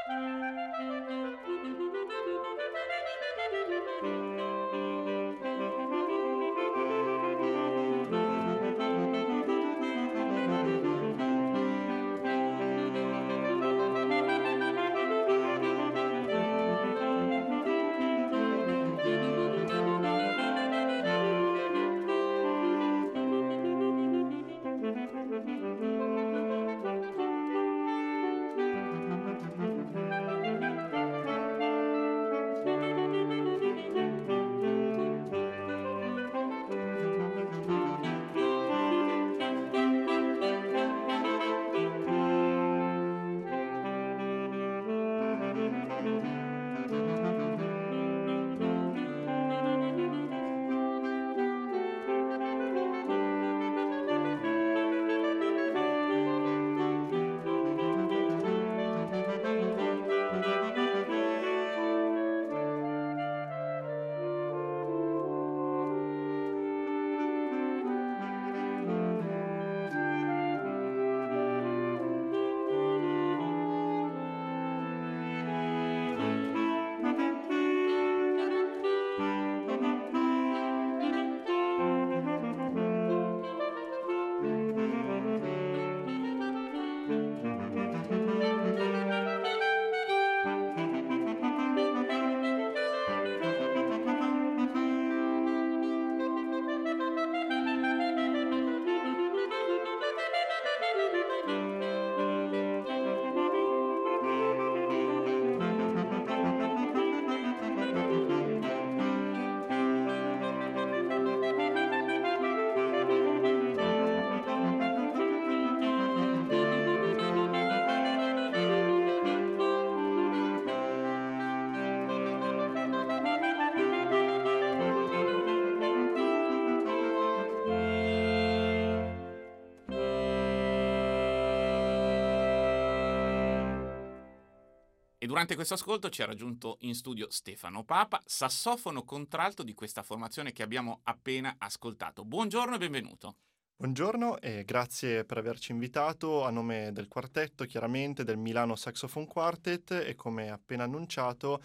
E durante questo ascolto ci ha raggiunto in studio Stefano Papa, sassofono contralto di questa formazione che abbiamo appena ascoltato. Buongiorno e benvenuto. Buongiorno e grazie per averci invitato a nome del quartetto, chiaramente del Milano Saxophone Quartet, e come appena annunciato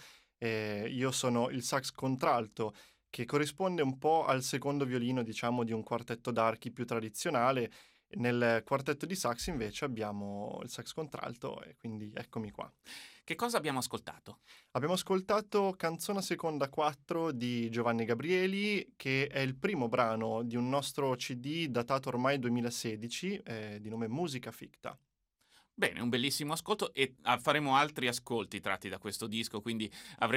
io sono il sax contralto, che corrisponde un po' al secondo violino, diciamo, di un quartetto d'archi più tradizionale. Nel quartetto di sax invece abbiamo il sax contralto e quindi eccomi qua. Che cosa abbiamo ascoltato? Abbiamo ascoltato Canzona Seconda 4 di Giovanni Gabrieli, che è il primo brano di un nostro CD datato ormai 2016, di nome Musica Ficta. Bene, un bellissimo ascolto e faremo altri ascolti tratti da questo disco, quindi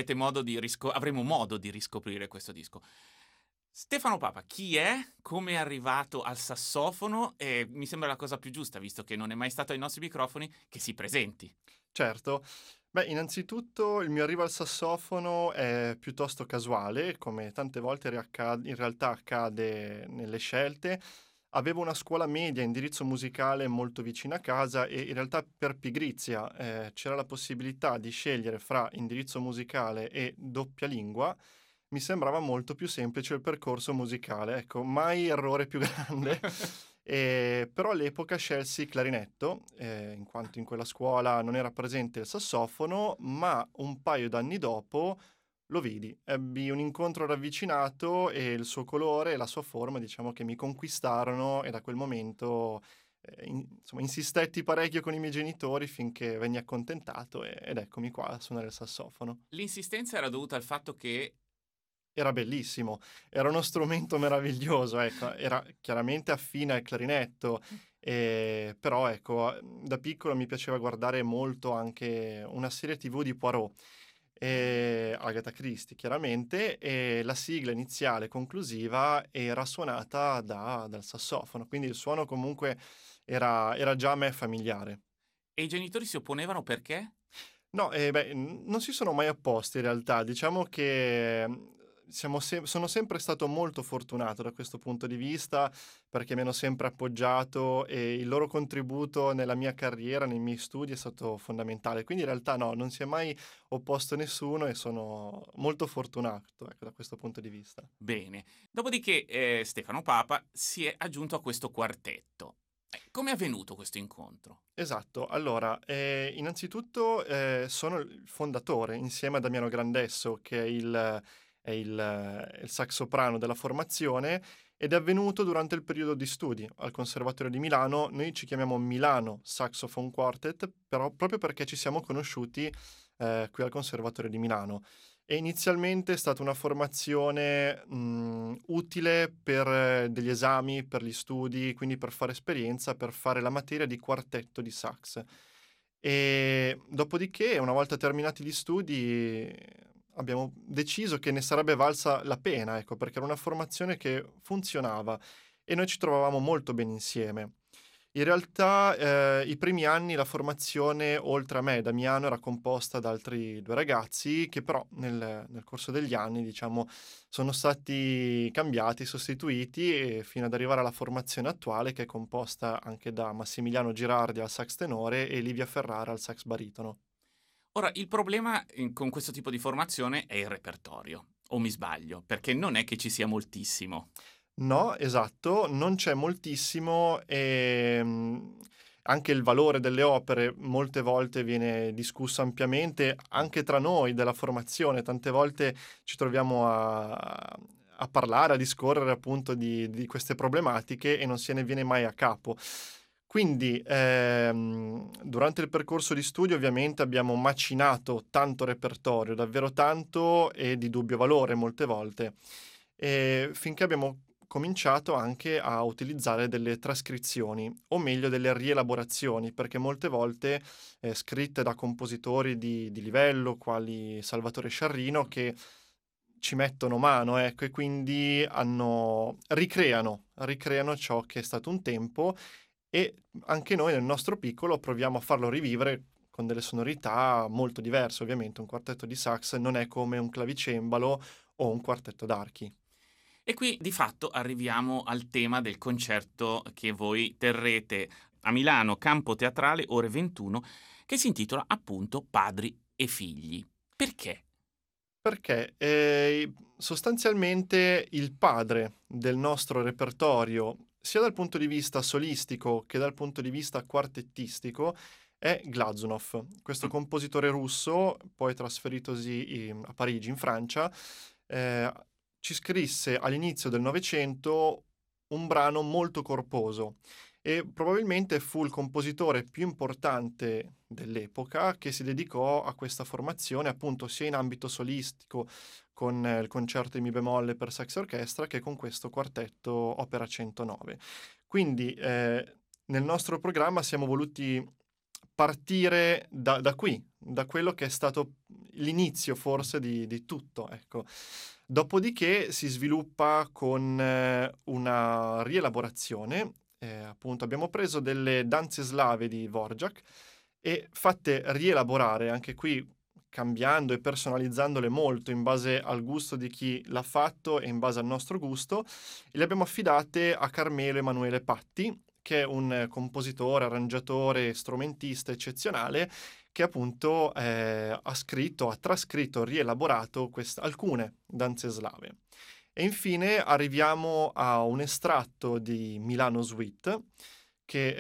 avremo modo di riscoprire questo disco. Stefano Papa, chi è? Come è arrivato al sassofono? Mi sembra la cosa più giusta, visto che non è mai stato ai nostri microfoni, che si presenti. Certo. Beh, innanzitutto il mio arrivo al sassofono è piuttosto casuale, come tante volte in realtà accade nelle scelte. Avevo una scuola media a indirizzo musicale molto vicina a casa e in realtà per pigrizia c'era la possibilità di scegliere fra indirizzo musicale e doppia lingua. Mi sembrava molto più semplice il percorso musicale, ecco, mai errore più grande. Però all'epoca scelsi clarinetto, in quanto in quella scuola non era presente il sassofono, ma un paio d'anni dopo lo vidi. Ebbi un incontro ravvicinato e il suo colore e la sua forma, diciamo, che mi conquistarono, e da quel momento insomma, insistetti parecchio con i miei genitori finché venni accontentato ed eccomi qua a suonare il sassofono. L'insistenza era dovuta al fatto che Era bellissimo, era uno strumento meraviglioso, ecco, era chiaramente affine al clarinetto, però ecco, da piccolo mi piaceva guardare molto anche una serie TV di Poirot, Agatha Christie chiaramente, e la sigla iniziale conclusiva era suonata dal sassofono, quindi il suono comunque era già a me familiare. i genitori si opponevano perché? No, non si sono mai opposti in realtà. Diciamo che, sono sempre stato molto fortunato da questo punto di vista, perché mi hanno sempre appoggiato e il loro contributo nella mia carriera, nei miei studi è stato fondamentale. Quindi in realtà no, non si è mai opposto nessuno e sono molto fortunato, ecco, da questo punto di vista. Bene. Dopodiché Stefano Papa si è aggiunto a questo quartetto. Come è avvenuto questo incontro? Esatto, allora, innanzitutto sono il fondatore, insieme a Damiano Grandesso, che è il sax soprano della formazione, ed è avvenuto durante il periodo di studi al Conservatorio di Milano. Noi ci chiamiamo Milano Saxophone Quartet, però proprio perché ci siamo conosciuti qui al Conservatorio di Milano. E inizialmente è stata una formazione utile per degli esami, per gli studi, quindi per fare esperienza, per fare la materia di quartetto di sax. E dopodiché, una volta terminati gli studi, abbiamo deciso che ne sarebbe valsa la pena, ecco, perché era una formazione che funzionava e noi ci trovavamo molto bene insieme. In realtà, i primi anni la formazione, oltre a me e Damiano, era composta da altri 2 ragazzi che però nel corso degli anni, diciamo, sono stati cambiati, sostituiti e fino ad arrivare alla formazione attuale, che è composta anche da Massimiliano Girardi al sax tenore e Livia Ferrara al sax baritono. Ora, il problema con questo tipo di formazione è il repertorio, o mi sbaglio? Perché non è che ci sia moltissimo. No, esatto, non c'è moltissimo, anche il valore delle opere molte volte viene discusso ampiamente, anche tra noi della formazione. Tante volte ci troviamo a parlare, a discorrere appunto di queste problematiche e non se ne viene mai a capo. Quindi, durante il percorso di studio ovviamente abbiamo macinato tanto repertorio, davvero tanto e di dubbio valore molte volte, finché abbiamo cominciato anche a utilizzare delle trascrizioni, o meglio delle rielaborazioni, perché molte volte, scritte da compositori di livello, quali Salvatore Sciarrino, che ci mettono mano, ecco, e quindi ricreano ciò che è stato un tempo e anche noi nel nostro piccolo proviamo a farlo rivivere con delle sonorità molto diverse. Ovviamente un quartetto di sax non è come un clavicembalo o un quartetto d'archi. E qui di fatto arriviamo al tema del concerto che voi terrete a Milano, Campo Teatrale, ore 21, che si intitola appunto Padri e figli. Perché? Perché, sostanzialmente il padre del nostro repertorio, sia dal punto di vista solistico che dal punto di vista quartettistico, è Glazunov, questo Mh. compositore russo, poi trasferitosi a Parigi, in Francia, ehm, ci scrisse all'inizio del Novecento un brano molto corposo e probabilmente fu il compositore più importante dell'epoca che si dedicò a questa formazione, appunto, sia in ambito solistico con il concerto in mi bemolle per sax e orchestra che con questo quartetto opera 109. Quindi, nel nostro programma siamo voluti partire da qui, da quello che è stato l'inizio forse di tutto, ecco. Dopodiché si sviluppa con una rielaborazione, appunto abbiamo preso delle danze slave di Dvorak e fatte rielaborare, anche qui cambiando e personalizzandole molto in base al gusto di chi l'ha fatto e in base al nostro gusto, e le abbiamo affidate a Carmelo Emanuele Patti, che è un compositore, arrangiatore, strumentista eccezionale, che appunto ha trascritto, rielaborato alcune danze slave. E infine arriviamo a un estratto di Milano Suite, che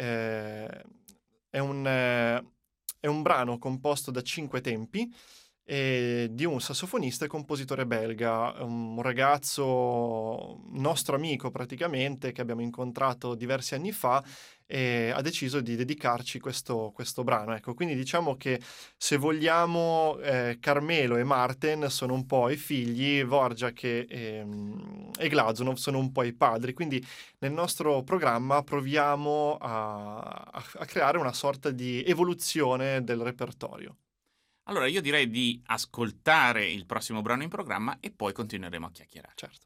è un brano composto da 5 tempi di un sassofonista e compositore belga, un ragazzo nostro amico praticamente, che abbiamo incontrato diversi anni fa e ha deciso di dedicarci questo brano. Ecco, quindi diciamo che se vogliamo, Carmelo e Marten sono un po' i figli, Dvorak e Glazunov sono un po' i padri. Quindi nel nostro programma proviamo a creare una sorta di evoluzione del repertorio. Allora io direi di ascoltare il prossimo brano in programma e poi continueremo a chiacchierare. Certo.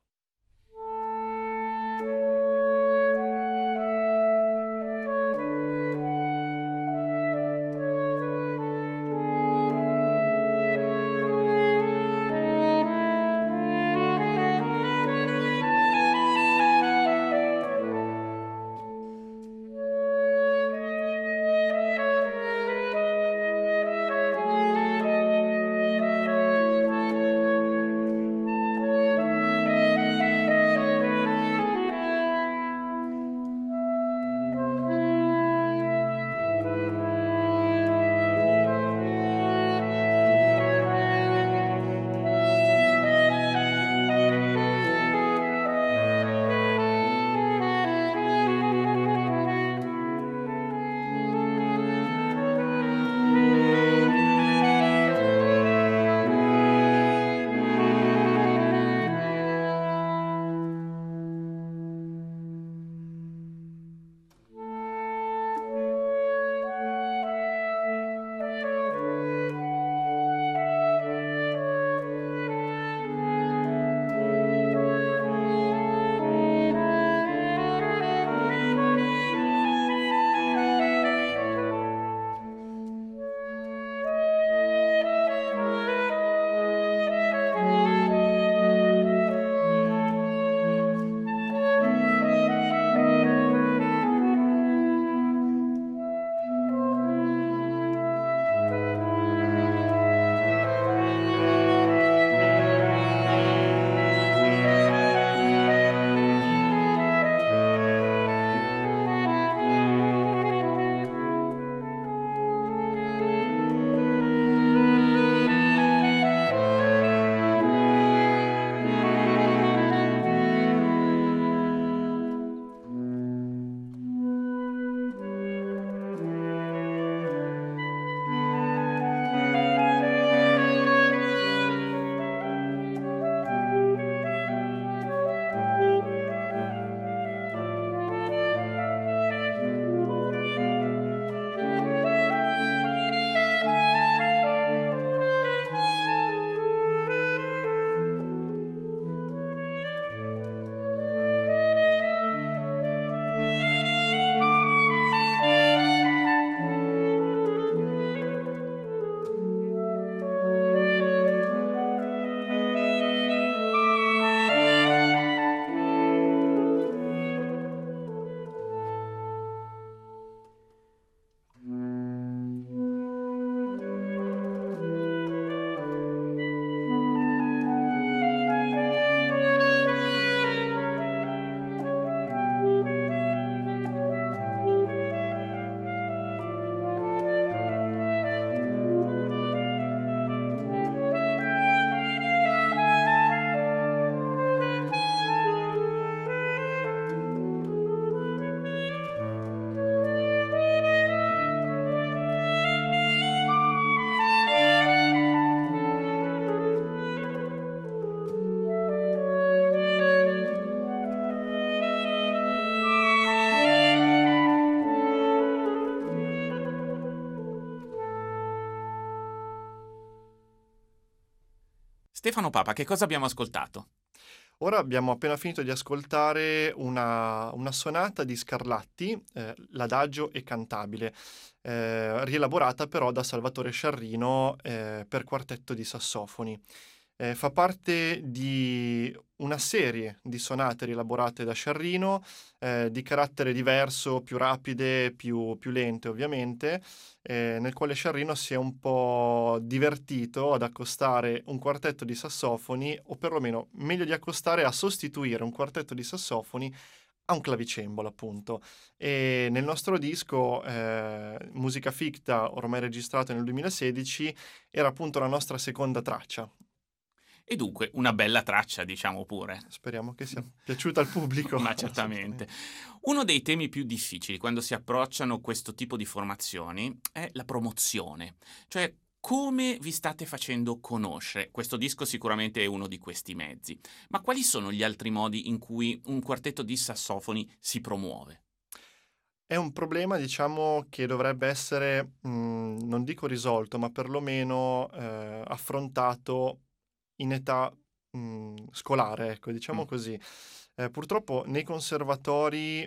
Stefano Papa, che cosa abbiamo ascoltato? Ora abbiamo appena finito di ascoltare una sonata di Scarlatti, l'Adagio è cantabile, rielaborata però da Salvatore Sciarrino per quartetto di sassofoni. Fa parte di una serie di sonate rielaborate da Sciarrino, di carattere diverso, più rapide, più lente ovviamente, nel quale Sciarrino si è un po' divertito ad accostare un quartetto di sassofoni, o perlomeno meglio di accostare, a sostituire un quartetto di sassofoni a un clavicembalo, appunto. E nel nostro disco, Musica Ficta, ormai registrato nel 2016, era appunto la nostra seconda traccia. E dunque una bella traccia, diciamo pure. Speriamo che sia piaciuta al pubblico. Ma certamente. Uno dei temi più difficili quando si approcciano questo tipo di formazioni è la promozione, cioè come vi state facendo conoscere. Questo disco sicuramente è uno di questi mezzi, ma quali sono gli altri modi in cui un quartetto di sassofoni si promuove? È un problema, diciamo, che dovrebbe essere, non dico risolto, ma perlomeno, affrontato in età, scolare, ecco, Mh, diciamo così. Purtroppo nei conservatori,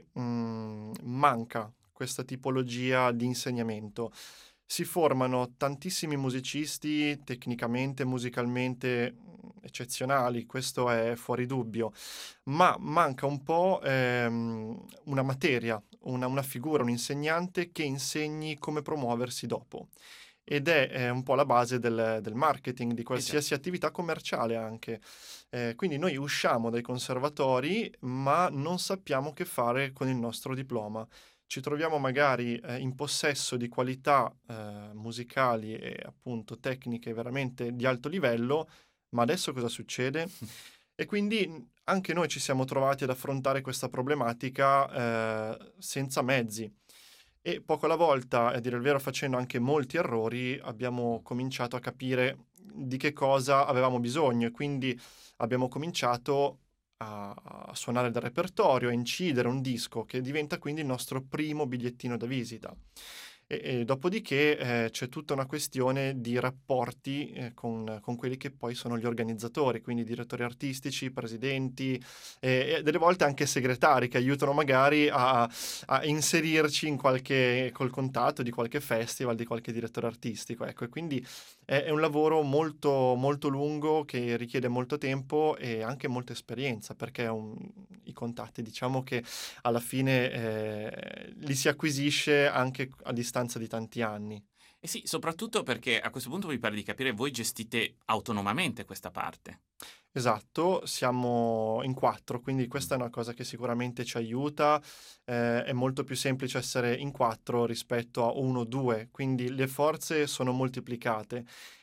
manca questa tipologia di insegnamento. Si formano tantissimi musicisti tecnicamente, musicalmente, eccezionali, questo è fuori dubbio, ma manca un po', una materia, una figura, un insegnante che insegni come promuoversi dopo. Ed è un po' la base del marketing, di eh già. qualsiasi attività commerciale anche. Quindi noi usciamo dai conservatori, ma non sappiamo che fare con il nostro diploma. Ci troviamo magari, in possesso di qualità, musicali e appunto tecniche veramente di alto livello, ma adesso cosa succede? E quindi, anche noi ci siamo trovati ad affrontare questa problematica, senza mezzi. E poco alla volta, e a dire il vero facendo anche molti errori, abbiamo cominciato a capire di che cosa avevamo bisogno, e quindi abbiamo cominciato a suonare del repertorio, a incidere un disco che diventa quindi il nostro primo bigliettino da visita. E dopodiché, c'è tutta una questione di rapporti, con quelli che poi sono gli organizzatori, quindi direttori artistici, presidenti, e delle volte anche segretari che aiutano magari a inserirci in qualche col contatto di qualche festival, di qualche direttore artistico, ecco. E quindi è un lavoro molto, molto lungo che richiede molto tempo e anche molta esperienza, perché i contatti diciamo che alla fine, li si acquisisce anche a distanza di tanti anni. Eh sì, soprattutto perché a questo punto mi pare di capire voi gestite autonomamente questa parte. Esatto, siamo in 4, quindi Mh. questa è una cosa che sicuramente ci aiuta. È molto più semplice essere in 4 rispetto a 1 o 2, quindi le forze sono moltiplicate.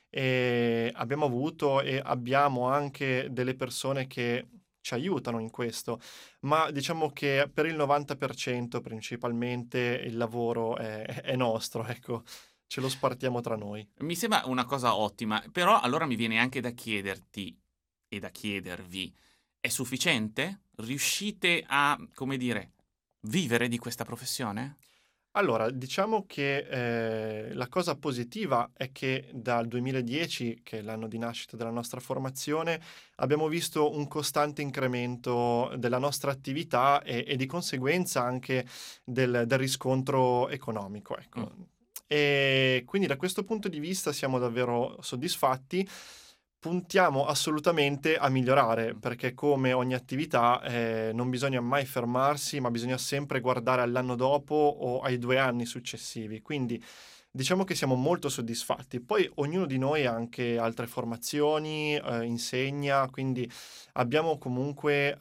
Abbiamo avuto e abbiamo anche delle persone che ci aiutano in questo, ma diciamo che per il 90% principalmente il lavoro è nostro, ecco, ce lo spartiamo tra noi. Mi sembra una cosa ottima, però allora mi viene anche da chiederti e da chiedervi: è sufficiente? Riuscite a, come dire, vivere di questa professione? Allora, diciamo che, la cosa positiva è che dal 2010, che è l'anno di nascita della nostra formazione, abbiamo visto un costante incremento della nostra attività e di conseguenza anche del riscontro economico, Mh. ecco. E quindi da questo punto di vista siamo davvero soddisfatti. Puntiamo assolutamente a migliorare, Mh. perché come ogni attività, non bisogna mai fermarsi, ma bisogna sempre guardare all'anno dopo o ai 2 anni successivi. Quindi diciamo che siamo molto soddisfatti. Poi ognuno di noi ha anche altre formazioni, insegna, quindi abbiamo comunque,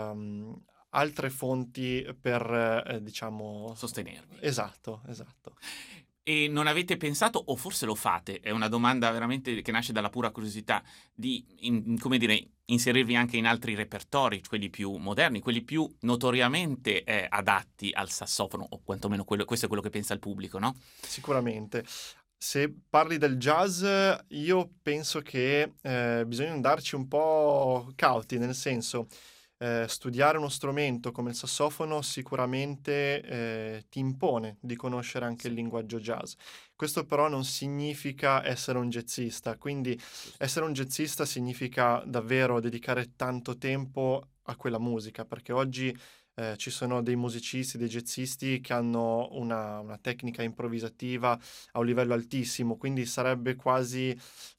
altre fonti per, diciamo Sostenervi. esatto, esatto. E non avete pensato, o forse lo fate, è una domanda veramente che nasce dalla pura curiosità, di come dire, inserirvi anche in altri repertori, quelli più moderni, quelli più notoriamente, adatti al sassofono, o quantomeno questo è quello che pensa il pubblico, no? Sicuramente. Se parli del jazz, io penso che, bisogna andarci un po' cauti, nel senso, studiare uno strumento come il sassofono sicuramente ti impone di conoscere anche il Sì, linguaggio jazz. Questo però non significa essere un jazzista, quindi giusto. essere un jazzista significa davvero dedicare tanto tempo a quella musica, perché oggi ci sono dei musicisti, dei jazzisti che hanno una tecnica improvvisativa a un livello altissimo, quindi sarebbe quasi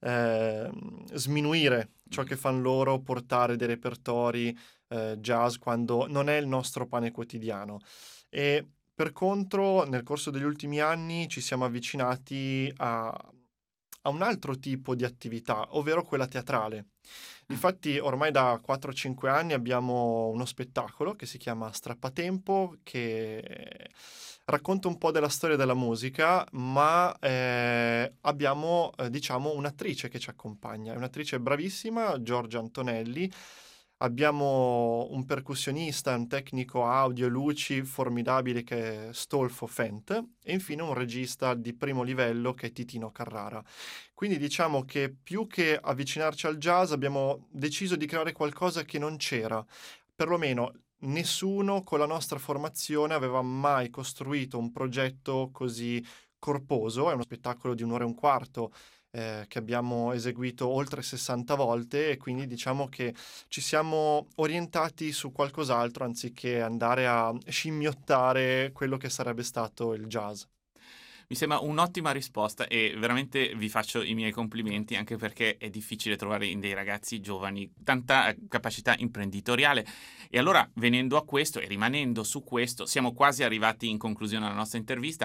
sminuire ciò Mh. che fanno loro, portare dei repertori jazz quando non è il nostro pane quotidiano. E per contro, nel corso degli ultimi anni ci siamo avvicinati a un altro tipo di attività, ovvero quella teatrale. Ah, Difatti, ormai da 4-5 anni abbiamo uno spettacolo che si chiama Strappatempo, che racconta un po' della storia della musica, ma abbiamo, diciamo, un'attrice che ci accompagna. È un'attrice bravissima, Giorgia Antonelli. Abbiamo un percussionista, un tecnico audio e luci formidabile che è Stolfo Fent e infine un regista di primo livello che è Titino Carrara. Quindi diciamo che più che avvicinarci al jazz abbiamo deciso di creare qualcosa che non c'era. Perlomeno nessuno con la nostra formazione aveva mai costruito un progetto così corposo. È uno spettacolo di 1 ora e un quarto che abbiamo eseguito oltre 60 volte e quindi diciamo che ci siamo orientati su qualcos'altro anziché andare a scimmiottare quello che sarebbe stato il jazz. mi sembra un'ottima risposta e veramente vi faccio i miei complimenti anche perché è difficile trovare in dei ragazzi giovani tanta capacità imprenditoriale. E allora, venendo a questo e rimanendo su questo, siamo quasi arrivati in conclusione alla nostra intervista.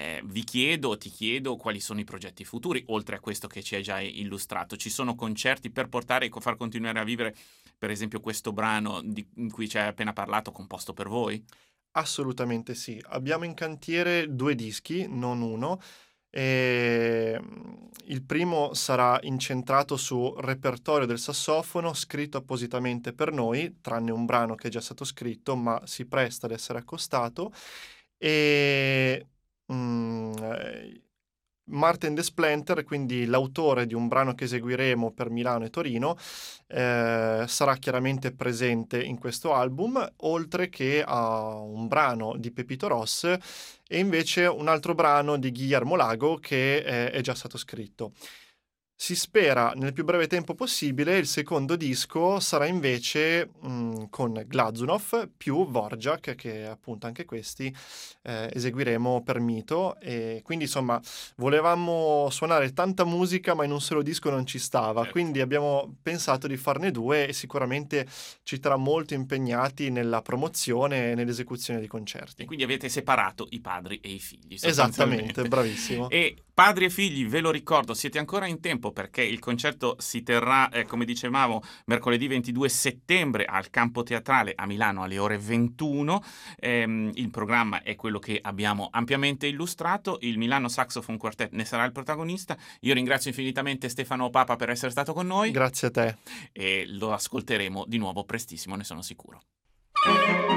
Ti chiedo quali sono i progetti futuri, oltre a questo che ci hai già illustrato. Ci sono concerti per portare e far continuare a vivere, per esempio, questo brano in cui ci hai appena parlato, composto per voi? Assolutamente sì. Abbiamo in cantiere 2 dischi, non 1. Il primo sarà incentrato su repertorio del sassofono, scritto appositamente per noi, tranne un brano che è già stato scritto, ma si presta ad essere accostato. E, Martin Desplanter, quindi l'autore di un brano che eseguiremo per Milano e Torino, sarà chiaramente presente in questo album, oltre che a un brano di Pepito Ross e invece un altro brano di Guillermo Lago che è già stato scritto. Si spera nel più breve tempo possibile. Il secondo disco sarà invece con Glazunov più Dvorak, che appunto anche questi eseguiremo per Mito. E quindi insomma volevamo suonare tanta musica, ma in un solo disco non ci stava. Certo. Quindi abbiamo pensato di farne 2 e sicuramente ci terrà molto impegnati nella promozione e nell'esecuzione di E concerti. quindi avete separato i padri e i figli, Esattamente, sostanzialmente. bravissimo. E padri e figli, ve lo ricordo, siete ancora in tempo perché il concerto si terrà, come dicevamo, mercoledì 22 settembre al Campo Teatrale a Milano alle ore 21. Il programma è quello che abbiamo ampiamente illustrato. Il Milano Saxophone Quartet ne sarà il protagonista. Io ringrazio infinitamente Stefano Papa per essere stato con noi Grazie a te. e lo ascolteremo di nuovo prestissimo, ne sono sicuro.